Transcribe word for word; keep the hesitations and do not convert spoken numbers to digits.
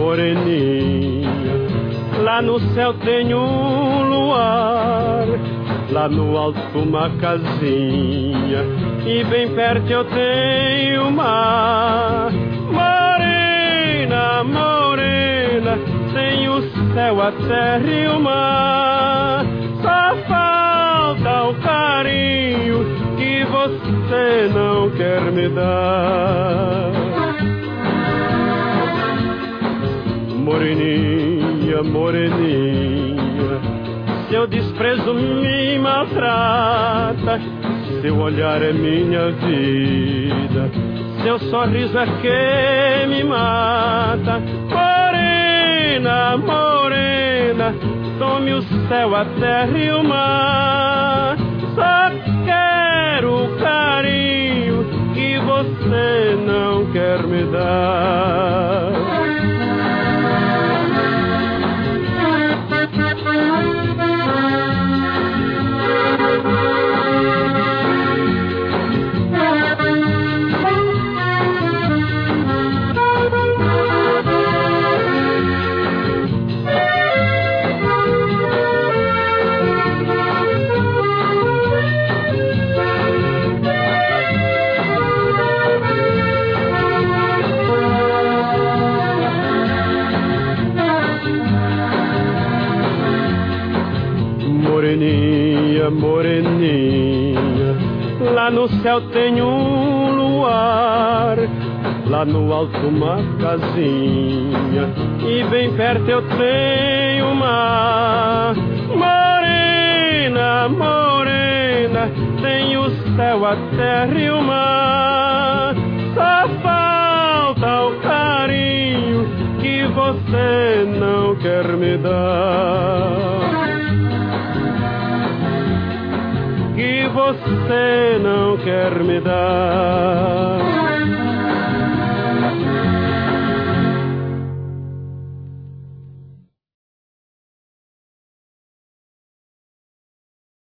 moreninha, lá no céu tem um luar, lá no alto uma casinha, e bem perto eu tenho o mar. Morena, morena, tem o céu, a terra e o mar. Só falta o carinho que você não quer me dar. Moreninha, moreninha, seu desprezo me maltrata, seu olhar é minha vida, seu sorriso é que me mata. Morena, morena, tome o céu, a terra e o mar. Só quero o carinho que você não quer me dar. Moreninha, moreninha, lá no céu tem um luar, lá no alto uma casinha, e bem perto eu tenho o mar. Morena, morena, tem o céu, a terra e o mar. Só falta o carinho que você não quer me dar. Que você não quer me dar.